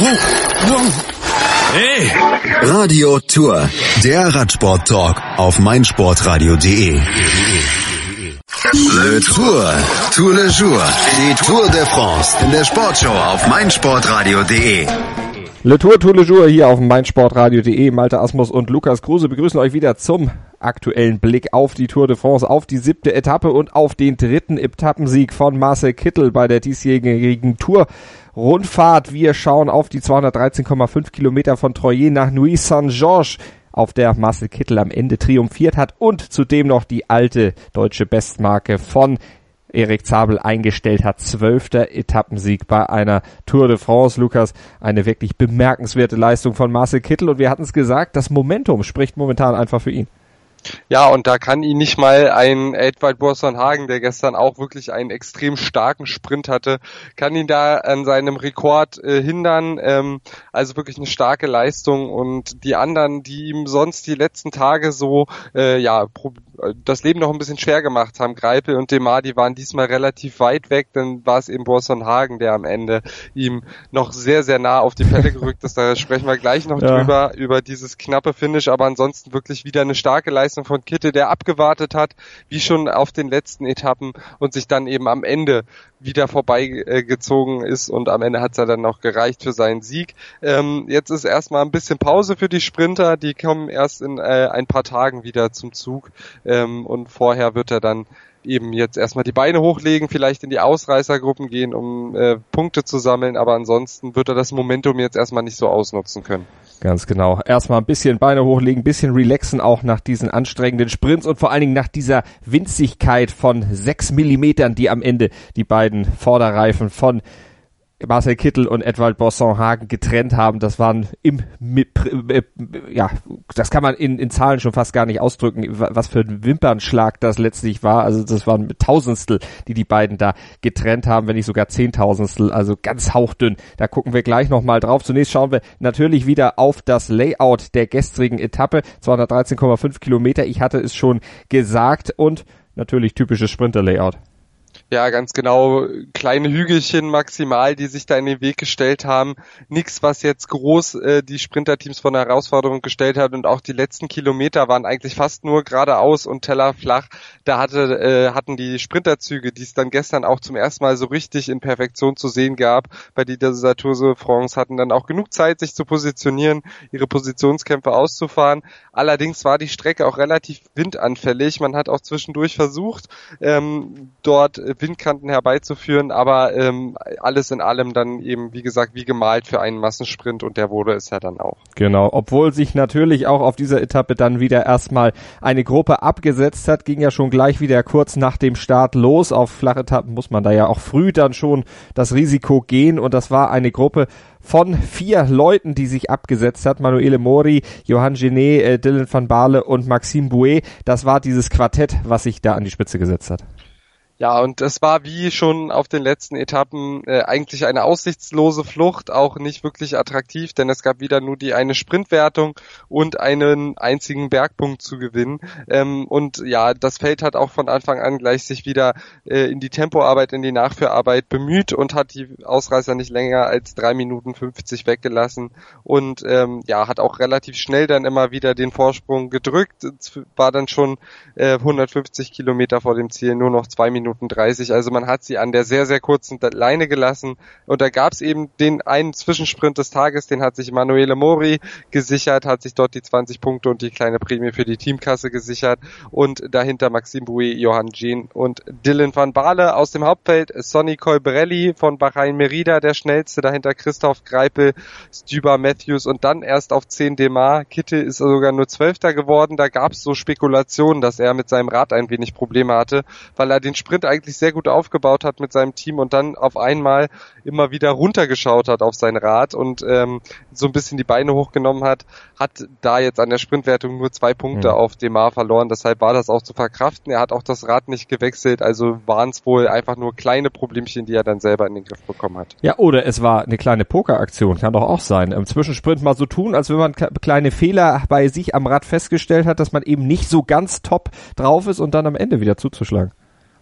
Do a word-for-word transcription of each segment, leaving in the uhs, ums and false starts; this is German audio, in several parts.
Hey! Radio Tour, der Radsport-Talk auf meinsportradio punkt de. Le Tour, Tour le Jour, die Tour de France in der Sportshow auf meinsportradio punkt de. Le Tour, Tour le Jour hier auf meinsportradio punkt de. Malte Asmus und Lukas Kruse begrüßen euch wieder zum aktuellen Blick auf die Tour de France, auf die siebte Etappe und auf den dritten Etappensieg von Marcel Kittel bei der diesjährigen Tour-Rundfahrt. Wir schauen auf die zweihundertdreizehn Komma fünf Kilometer von Troyes nach Nuits-Saint-Georges, auf der Marcel Kittel am Ende triumphiert hat und zudem noch die alte deutsche Bestmarke von Erik Zabel eingestellt hat. Zwölfter Etappensieg bei einer Tour de France. Lukas, eine wirklich bemerkenswerte Leistung von Marcel Kittel und wir hatten es gesagt, das Momentum spricht momentan einfach für ihn. Ja, und da kann ihn nicht mal ein Edvald Boasson Hagen, der gestern auch wirklich einen extrem starken Sprint hatte, kann ihn da an seinem Rekord äh, hindern. Ähm, also wirklich eine starke Leistung, und die anderen, die ihm sonst die letzten Tage so äh, ja pro- das Leben noch ein bisschen schwer gemacht haben, Greipel und Demar, die waren diesmal relativ weit weg, dann war es eben Boasson Hagen, der am Ende ihm noch sehr, sehr nah auf die Pelle gerückt ist. Da sprechen wir gleich noch ja. drüber, über dieses knappe Finish, aber ansonsten wirklich wieder eine starke Leistung von Kittel, der abgewartet hat, wie schon auf den letzten Etappen, und sich dann eben am Ende wieder vorbeigezogen ist, und am Ende hat es ja dann noch gereicht für seinen Sieg. Ähm, jetzt ist erstmal ein bisschen Pause für die Sprinter, die kommen erst in äh, ein paar Tagen wieder zum Zug, ähm, und vorher wird er dann eben jetzt erstmal die Beine hochlegen, vielleicht in die Ausreißergruppen gehen, um äh, Punkte zu sammeln, aber ansonsten wird er das Momentum jetzt erstmal nicht so ausnutzen können. Ganz genau. Erstmal ein bisschen Beine hochlegen, ein bisschen relaxen auch nach diesen anstrengenden Sprints und vor allen Dingen nach dieser Winzigkeit von sechs Millimetern, die am Ende die beiden Vorderreifen von Marcel Kittel und Edvald Boasson Hagen getrennt haben. Das waren im, äh, ja, das kann man in, in Zahlen schon fast gar nicht ausdrücken, was für ein Wimpernschlag das letztlich war. Also das waren Tausendstel, die die beiden da getrennt haben, wenn nicht sogar Zehntausendstel, also ganz hauchdünn. Da gucken wir gleich nochmal drauf. Zunächst schauen wir natürlich wieder auf das Layout der gestrigen Etappe. zweihundertdreizehn Komma fünf Kilometer, ich hatte es schon gesagt, und natürlich typisches Sprinter-Layout. Ja, ganz genau. Kleine Hügelchen maximal, die sich da in den Weg gestellt haben. Nichts, was jetzt groß äh, die Sprinterteams vor eine Herausforderung gestellt hat. Und auch die letzten Kilometer waren eigentlich fast nur geradeaus und tellerflach. Da hatte, äh, hatten die Sprinterzüge, die es dann gestern auch zum ersten Mal so richtig in Perfektion zu sehen gab, bei dieser Tour de France, hatten dann auch genug Zeit, sich zu positionieren, ihre Positionskämpfe auszufahren. Allerdings war die Strecke auch relativ windanfällig. Man hat auch zwischendurch versucht, ähm, dort Windkanten herbeizuführen, aber ähm, alles in allem dann eben, wie gesagt, wie gemalt für einen Massensprint, und der wurde es ja dann auch. Genau, obwohl sich natürlich auch auf dieser Etappe dann wieder erstmal eine Gruppe abgesetzt hat, ging ja schon gleich wieder kurz nach dem Start los. Auf Flachetappen muss man da ja auch früh dann schon das Risiko gehen, und das war eine Gruppe von vier Leuten, die sich abgesetzt hat. Manuele Mori, Johan Genet, äh, Dylan van Baarle und Maxime Bouet. Das war dieses Quartett, was sich da an die Spitze gesetzt hat. Ja, und es war wie schon auf den letzten Etappen äh, eigentlich eine aussichtslose Flucht, auch nicht wirklich attraktiv, denn es gab wieder nur die eine Sprintwertung und einen einzigen Bergpunkt zu gewinnen. Ähm, und ja, das Feld hat auch von Anfang an gleich sich wieder äh, in die Tempoarbeit, in die Nachführarbeit bemüht und hat die Ausreißer nicht länger als drei Minuten fünfzig weggelassen, und ähm, ja, hat auch relativ schnell dann immer wieder den Vorsprung gedrückt. Es war dann schon äh, hundertfünfzig Kilometer vor dem Ziel, nur noch zwei Minuten dreißig, also man hat sie an der sehr, sehr kurzen Leine gelassen, und da gab es eben den einen Zwischensprint des Tages, den hat sich Manuele Mori gesichert, hat sich dort die zwanzig Punkte und die kleine Prämie für die Teamkasse gesichert, und dahinter Maxime Bouet, Johan Genet und Dylan van Baarle. Aus dem Hauptfeld Sonny Colbrelli von Bahrain Merida, der schnellste, dahinter Christoph Greipel, Stybar Matthews, und dann erst auf zehn Demar. Kittel ist sogar nur Zwölfter geworden, da gab es so Spekulationen, dass er mit seinem Rad ein wenig Probleme hatte, weil er den Sprint eigentlich sehr gut aufgebaut hat mit seinem Team und dann auf einmal immer wieder runtergeschaut hat auf sein Rad und ähm, so ein bisschen die Beine hochgenommen hat, hat da jetzt an der Sprintwertung nur zwei Punkte mhm. auf Demar verloren, deshalb war das auch zu verkraften. Er hat auch das Rad nicht gewechselt, also waren es wohl einfach nur kleine Problemchen, die er dann selber in den Griff bekommen hat. Ja, oder es war eine kleine Pokeraktion, kann doch auch sein. Im Zwischensprint mal so tun, als wenn man kleine Fehler bei sich am Rad festgestellt hat, dass man eben nicht so ganz top drauf ist und dann am Ende wieder zuzuschlagen.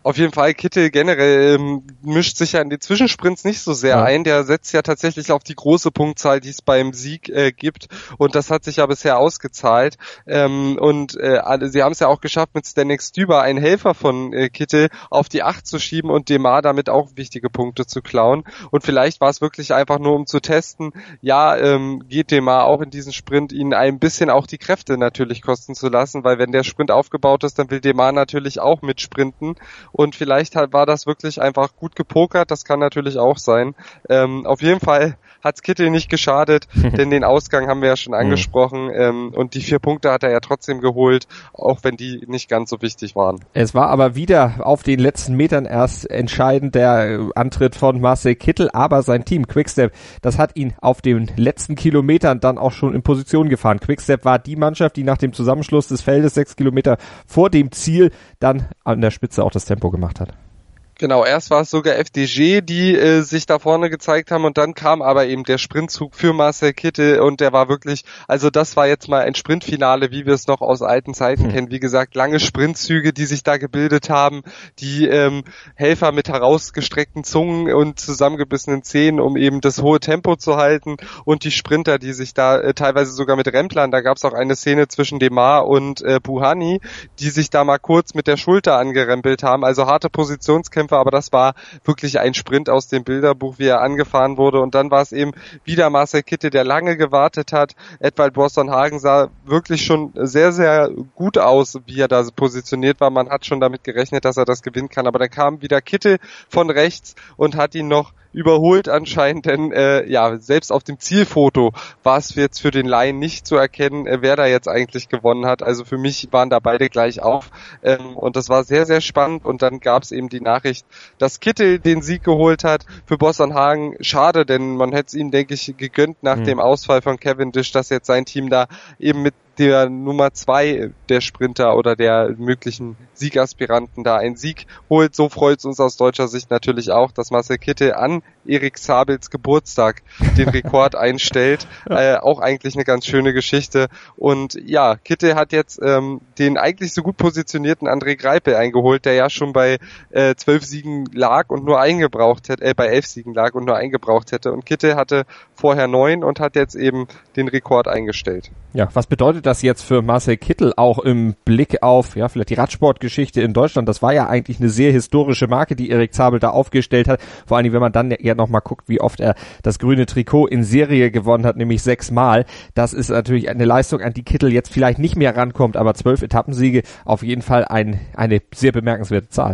Auf jeden Fall, Kittel generell ähm, mischt sich ja in die Zwischensprints nicht so sehr ja. ein. Der setzt ja tatsächlich auf die große Punktzahl, die es beim Sieg äh, gibt. Und das hat sich ja bisher ausgezahlt. Ähm, und äh, sie haben es ja auch geschafft, mit Zdeněk Stybar, einen Helfer von äh, Kittel, auf die acht zu schieben und Démare damit auch wichtige Punkte zu klauen. Und vielleicht war es wirklich einfach nur, um zu testen, ja, ähm, geht Démare auch in diesen Sprint, ihn ein bisschen auch die Kräfte natürlich kosten zu lassen, weil wenn der Sprint aufgebaut ist, dann will Démare natürlich auch mitsprinten. Und vielleicht halt war das wirklich einfach gut gepokert, das kann natürlich auch sein. Ähm, auf jeden Fall hat's Kittel nicht geschadet, denn den Ausgang haben wir ja schon angesprochen ähm, und die vier Punkte hat er ja trotzdem geholt, auch wenn die nicht ganz so wichtig waren. Es war aber wieder auf den letzten Metern erst entscheidend der Antritt von Marcel Kittel, aber sein Team Quickstep, das hat ihn auf den letzten Kilometern dann auch schon in Position gefahren. Quickstep war die Mannschaft, die nach dem Zusammenschluss des Feldes sechs Kilometer vor dem Ziel dann an der Spitze auch das Tempo gemacht hat. Genau, erst war es sogar F D G, die äh, sich da vorne gezeigt haben und dann kam aber eben der Sprintzug für Marcel Kittel und der war wirklich, also das war jetzt mal ein Sprintfinale, wie wir es noch aus alten Zeiten hm. kennen. Wie gesagt, lange Sprintzüge, die sich da gebildet haben, die ähm, Helfer mit herausgestreckten Zungen und zusammengebissenen Zähnen, um eben das hohe Tempo zu halten und die Sprinter, die sich da äh, teilweise sogar mit Remplern, da gab es auch eine Szene zwischen Démare und äh, Bouhanni, die sich da mal kurz mit der Schulter angerempelt haben, also harte Positionskämpfe, aber das war wirklich ein Sprint aus dem Bilderbuch, wie er angefahren wurde und dann war es eben wieder Marcel Kittel, der lange gewartet hat. Edvald Boasson Hagen sah wirklich schon sehr, sehr gut aus, wie er da positioniert war. Man hat schon damit gerechnet, dass er das gewinnen kann, aber dann kam wieder Kittel von rechts und hat ihn noch überholt anscheinend, denn äh, ja, selbst auf dem Zielfoto war es jetzt für den Laien nicht zu erkennen, äh, wer da jetzt eigentlich gewonnen hat. Also für mich waren da beide gleich auf ähm, und das war sehr, sehr spannend und dann gab es eben die Nachricht, dass Kittel den Sieg geholt hat. Für Boasson Hagen schade, denn man hätte es ihm, denke ich, gegönnt nach mhm. dem Ausfall von Cavendish, dass jetzt sein Team da eben mit der Nummer zwei der Sprinter oder der möglichen Siegaspiranten da einen Sieg holt. So freut es uns aus deutscher Sicht natürlich auch, dass Marcel Kittel an Erik Zabels Geburtstag den Rekord einstellt. Äh, auch eigentlich eine ganz schöne Geschichte. Und ja, Kittel hat jetzt ähm, den eigentlich so gut positionierten André Greipel eingeholt, der ja schon bei äh, zwölf Siegen lag und nur eingebraucht hätte, äh, bei elf Siegen lag und nur eingebraucht hätte. Und Kittel hatte vorher neun und hat jetzt eben den Rekord eingestellt. Ja, was bedeutet das jetzt für Marcel Kittel auch im Blick auf, ja, vielleicht die Radsportgeschichte in Deutschland? Das war ja eigentlich eine sehr historische Marke, die Erik Zabel da aufgestellt hat. Vor allem, wenn man dann ja nochmal guckt, wie oft er das grüne Trikot in Serie gewonnen hat, nämlich sechsmal. Das ist natürlich eine Leistung, an die Kittel jetzt vielleicht nicht mehr rankommt, aber zwölf Etappensiege auf jeden Fall ein, eine sehr bemerkenswerte Zahl.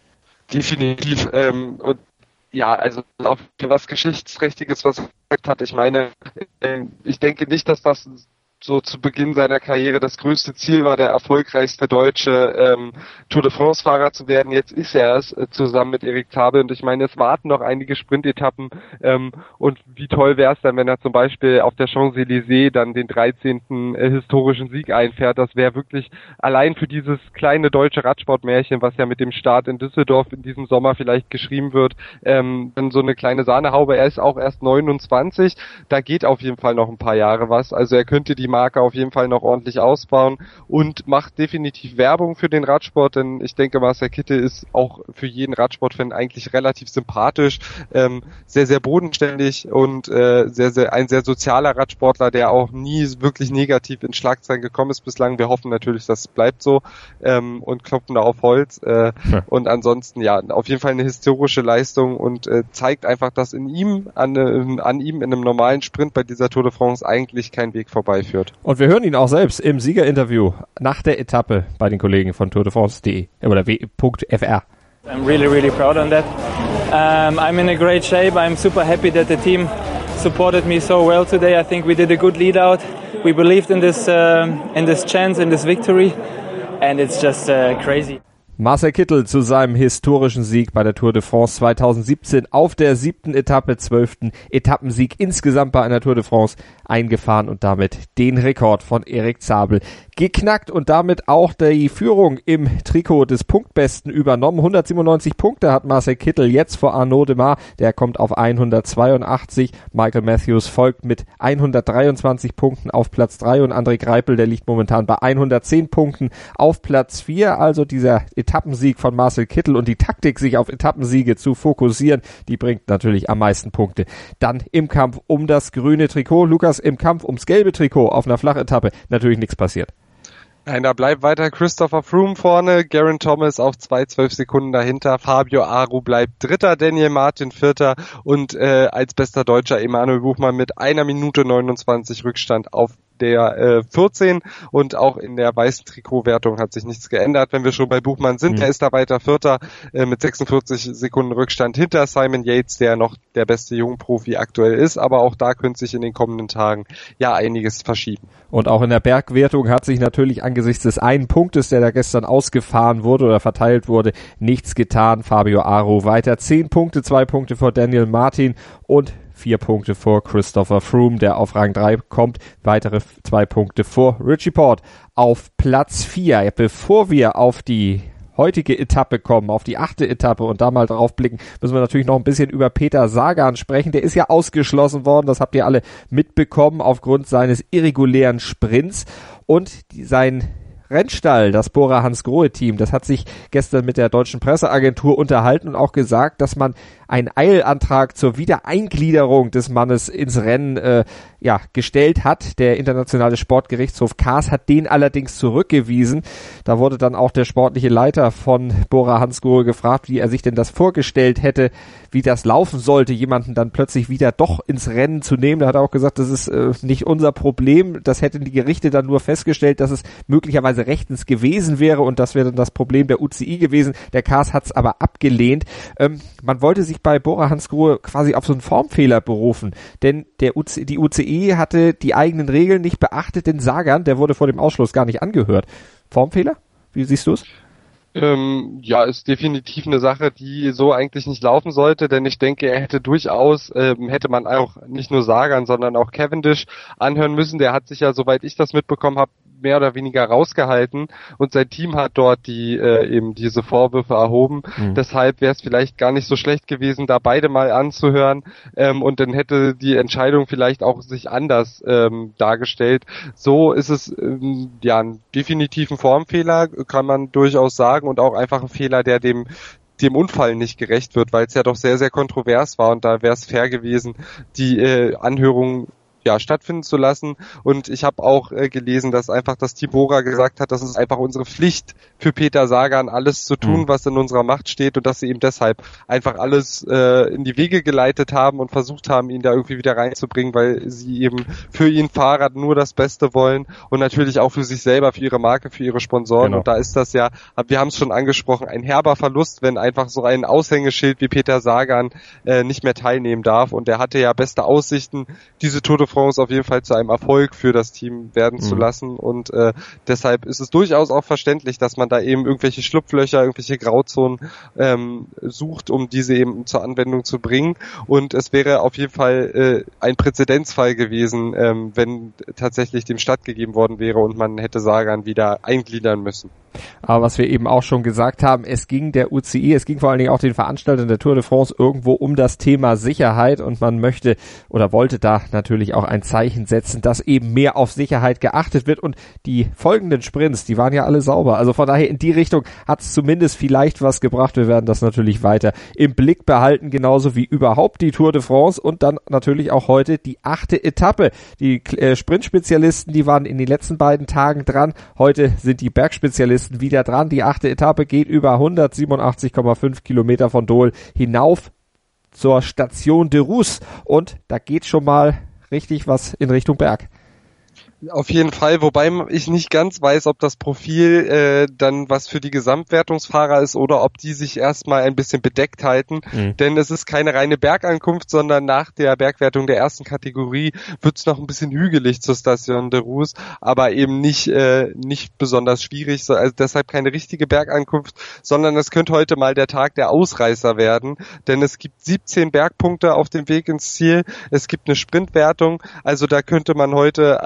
Definitiv, ähm, und ja, also auch was Geschichtsträchtiges, was er gesagt hat. Ich meine, äh, ich denke nicht, dass das so zu Beginn seiner Karriere das größte Ziel war, der erfolgreichste deutsche ähm, Tour de France-Fahrer zu werden. Jetzt ist er es, äh, zusammen mit Erik Zabel. Und ich meine, es warten noch einige Sprintetappen. Ähm, und wie toll wäre es dann, wenn er zum Beispiel auf der Champs-Élysées dann den dreizehnten Äh, historischen Sieg einfährt. Das wäre wirklich allein für dieses kleine deutsche Radsportmärchen, was ja mit dem Start in Düsseldorf in diesem Sommer vielleicht geschrieben wird, ähm, dann so eine kleine Sahnehaube. Er ist auch erst neunundzwanzig. Da geht auf jeden Fall noch ein paar Jahre was. Also er könnte die Marke auf jeden Fall noch ordentlich ausbauen und macht definitiv Werbung für den Radsport, denn ich denke, Marcel Kittel ist auch für jeden Radsportfan eigentlich relativ sympathisch, ähm, sehr, sehr bodenständig und äh, sehr, sehr ein sehr sozialer Radsportler, der auch nie wirklich negativ in Schlagzeilen gekommen ist bislang. Wir hoffen natürlich, das bleibt so ähm, und klopfen da auf Holz. Äh, ja. Und ansonsten, ja, auf jeden Fall eine historische Leistung und äh, zeigt einfach, dass in ihm, an, äh, an ihm in einem normalen Sprint bei dieser Tour de France eigentlich kein Weg vorbeiführt. Und wir hören ihn auch selbst im Siegerinterview nach der Etappe bei den Kollegen von tour de france punkt de oder w punkt f r. I'm really, really proud on that. Um, I'm in a great shape. I'm super happy that the team supported me so well today. I think we did a good lead out. We believed in this, uh, in this chance, in this victory, and it's just uh, crazy. Marcel Kittel zu seinem historischen Sieg bei der Tour de France zweitausendsiebzehn auf der siebten Etappe, zwölften Etappensieg insgesamt bei einer Tour de France eingefahren und damit den Rekord von Erik Zabel geknackt und damit auch die Führung im Trikot des Punktbesten übernommen. hundertsiebenundneunzig Punkte hat Marcel Kittel jetzt vor Arnaud Démare, der kommt auf hundertzweiundachtzig. Michael Matthews folgt mit hundertdreiundzwanzig Punkten auf Platz drei und André Greipel, der liegt momentan bei hundertzehn Punkten auf Platz vier. Also dieser Etappensieg von Marcel Kittel und die Taktik, sich auf Etappensiege zu fokussieren, die bringt natürlich am meisten Punkte. Dann im Kampf um das grüne Trikot. Lukas, im Kampf ums gelbe Trikot auf einer Flachetappe natürlich nichts passiert. Nein, da bleibt weiter Christopher Froome vorne, Geraint Thomas auf zwei Komma zwölf Sekunden dahinter, Fabio Aru bleibt Dritter, Daniel Martin Vierter und äh, als bester Deutscher Emanuel Buchmann mit einer Minute neunundzwanzig Rückstand auf der äh, vierzehn und auch in der weißen Trikotwertung hat sich nichts geändert. Wenn wir schon bei Buchmann sind, mhm. der ist da weiter Vierter äh, mit sechsundvierzig Sekunden Rückstand hinter Simon Yates, der noch der beste Jungprofi aktuell ist, aber auch da könnte sich in den kommenden Tagen ja einiges verschieben. Und auch in der Bergwertung hat sich natürlich angesichts des einen Punktes, der da gestern ausgefahren wurde oder verteilt wurde, nichts getan. Fabio Aru weiter zehn Punkte, zwei Punkte vor Daniel Martin und vier Punkte vor Christopher Froome, der auf Rang drei kommt, weitere zwei Punkte vor Richie Porte auf Platz vier. Bevor wir auf die heutige Etappe kommen, auf die achte Etappe und da mal drauf blicken, müssen wir natürlich noch ein bisschen über Peter Sagan sprechen. Der ist ja ausgeschlossen worden, das habt ihr alle mitbekommen, aufgrund seines irregulären Sprints und die, sein Rennstall, das Bora Hansgrohe-Team, das hat sich gestern mit der deutschen Presseagentur unterhalten und auch gesagt, dass man einen Eilantrag zur Wiedereingliederung des Mannes ins Rennen äh, ja gestellt hat. Der internationale Sportgerichtshof C A S hat den allerdings zurückgewiesen. Da wurde dann auch der sportliche Leiter von Bora Hansgrohe gefragt, wie er sich denn das vorgestellt hätte, wie das laufen sollte, jemanden dann plötzlich wieder doch ins Rennen zu nehmen. Da hat er auch gesagt, das ist äh, nicht unser Problem. Das hätten die Gerichte dann nur festgestellt, dass es möglicherweise rechtens gewesen wäre und das wäre dann das Problem der U C I gewesen. Der C A S hat es aber abgelehnt. Ähm, man wollte sich bei Bora Hansgrohe quasi auf so einen Formfehler berufen, denn der U C, die U C I hatte die eigenen Regeln nicht beachtet, denn Sagan, der wurde vor dem Ausschluss gar nicht angehört. Formfehler? Wie siehst du es? Ähm, ja, ist definitiv eine Sache, die so eigentlich nicht laufen sollte, denn ich denke, er hätte durchaus, ähm, hätte man auch nicht nur Sagan, sondern auch Cavendish anhören müssen. Der hat sich ja, soweit ich das mitbekommen habe, mehr oder weniger rausgehalten und sein Team hat dort die äh, eben diese Vorwürfe erhoben. Mhm. Deshalb wäre es vielleicht gar nicht so schlecht gewesen, da beide mal anzuhören ähm, und dann hätte die Entscheidung vielleicht auch sich anders ähm, dargestellt. So ist es ähm, ja ein definitiven Formfehler, kann man durchaus sagen, und auch einfach ein Fehler, der dem dem Unfall nicht gerecht wird, weil es ja doch sehr, sehr kontrovers war und da wäre es fair gewesen, die äh, Anhörung ja stattfinden zu lassen. Und ich habe auch äh, gelesen, dass einfach das Team Bora gesagt hat, das ist einfach unsere Pflicht für Peter Sagan, alles zu tun, mhm. was in unserer Macht steht und dass sie ihm deshalb einfach alles äh, in die Wege geleitet haben und versucht haben, ihn da irgendwie wieder reinzubringen, weil sie eben für ihn Fahrrad nur das Beste wollen und natürlich auch für sich selber, für ihre Marke, für ihre Sponsoren. Genau. Und da ist das ja, wir haben es schon angesprochen, ein herber Verlust, wenn einfach so ein Aushängeschild wie Peter Sagan äh, nicht mehr teilnehmen darf. Und er hatte ja beste Aussichten, diese Tour de France auf jeden Fall zu einem Erfolg für das Team werden mhm. zu lassen und äh, deshalb ist es durchaus auch verständlich, dass man da eben irgendwelche Schlupflöcher, irgendwelche Grauzonen ähm, sucht, um diese eben zur Anwendung zu bringen und es wäre auf jeden Fall äh, ein Präzedenzfall gewesen, ähm, wenn tatsächlich dem stattgegeben worden wäre und man hätte Sagan wieder eingliedern müssen. Aber was wir eben auch schon gesagt haben, es ging der U C I, es ging vor allen Dingen auch den Veranstaltern der Tour de France irgendwo um das Thema Sicherheit und man möchte oder wollte da natürlich auch ein Zeichen setzen, dass eben mehr auf Sicherheit geachtet wird und die folgenden Sprints, die waren ja alle sauber. Also von daher in die Richtung hat es zumindest vielleicht was gebracht. Wir werden das natürlich weiter im Blick behalten, genauso wie überhaupt die Tour de France und dann natürlich auch heute die achte Etappe. Die äh, Sprintspezialisten, die waren in den letzten beiden Tagen dran. Heute sind die Bergspezialisten wieder dran. Die achte Etappe geht über hundertsiebenundachtzig Komma fünf Kilometer von Dole hinauf zur Station de Rousse und da geht schon mal richtig was in Richtung Berg. Auf jeden Fall, wobei ich nicht ganz weiß, ob das Profil äh, dann was für die Gesamtwertungsfahrer ist oder ob die sich erstmal ein bisschen bedeckt halten, mhm. denn es ist keine reine Bergankunft, sondern nach der Bergwertung der ersten Kategorie wird es noch ein bisschen hügelig zur Station de Rousse, aber eben nicht äh, nicht besonders schwierig, so, also deshalb keine richtige Bergankunft, sondern es könnte heute mal der Tag der Ausreißer werden, denn es gibt siebzehn Bergpunkte auf dem Weg ins Ziel, es gibt eine Sprintwertung, also da könnte man heute ähm,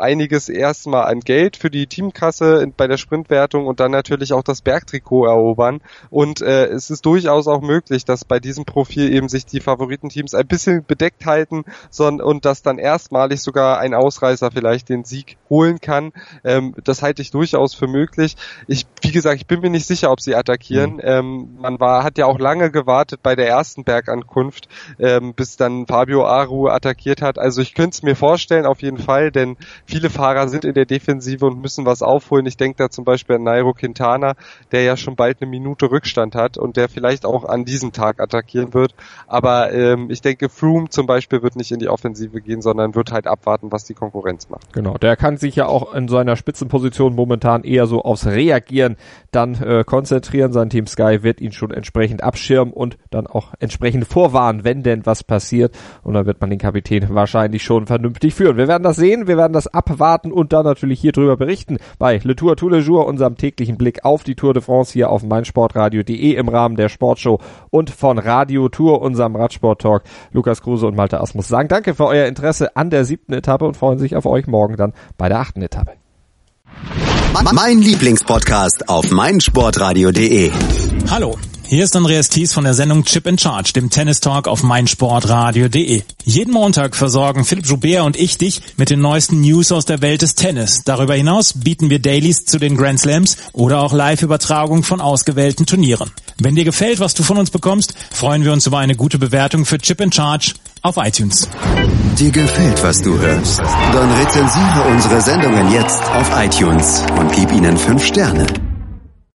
einiges erstmal an Geld für die Teamkasse in, bei der Sprintwertung und dann natürlich auch das Bergtrikot erobern. Und äh, es ist durchaus auch möglich, dass bei diesem Profil eben sich die Favoritenteams ein bisschen bedeckt halten son- und dass dann erstmalig sogar ein Ausreißer vielleicht den Sieg holen kann. Ähm, das halte ich durchaus für möglich. Ich, wie gesagt, ich bin mir nicht sicher, ob sie attackieren. Mhm. Ähm, man war, hat ja auch lange gewartet bei der ersten Bergankunft, ähm, bis dann Fabio Aru attackiert hat. Also ich könnte es mir vorstellen, auf jeden Fall, denn viele Fahrer sind in der Defensive und müssen was aufholen. Ich denke da zum Beispiel an Nairo Quintana, der ja schon bald eine Minute Rückstand hat und der vielleicht auch an diesem Tag attackieren wird. Aber ähm, ich denke, Froome zum Beispiel wird nicht in die Offensive gehen, sondern wird halt abwarten, was die Konkurrenz macht. Genau, der kann sich ja auch in seiner Spitzenposition momentan eher so aufs Reagieren dann äh, konzentrieren. Sein Team Sky wird ihn schon entsprechend abschirmen und dann auch entsprechend vorwarnen, wenn denn was passiert. Und dann wird man den Kapitän wahrscheinlich schon vernünftig führen. Wir werden das sehen, wir werden das abwarten und dann natürlich hier drüber berichten bei Le Tour tous les jours, unserem täglichen Blick auf die Tour de France hier auf meinsportradio punkt de im Rahmen der Sportshow und von Radio Tour, unserem Radsport-Talk. Lukas Kruse und Malte Asmus sagen danke für euer Interesse an der siebten Etappe und freuen sich auf euch morgen dann bei der achten Etappe. Mein Lieblingspodcast auf meinsportradio punkt de. Hallo, hier ist Andreas Thies von der Sendung Chip in Charge, dem Tennis-Talk auf meinsportradio punkt de. Jeden Montag versorgen Philipp Joubert und ich dich mit den neuesten News aus der Welt des Tennis. Darüber hinaus bieten wir Dailies zu den Grand Slams oder auch Live-Übertragung von ausgewählten Turnieren. Wenn dir gefällt, was du von uns bekommst, freuen wir uns über eine gute Bewertung für Chip in Charge auf iTunes. Dir gefällt, was du hörst? Dann rezensiere unsere Sendungen jetzt auf iTunes und gib ihnen fünf Sterne.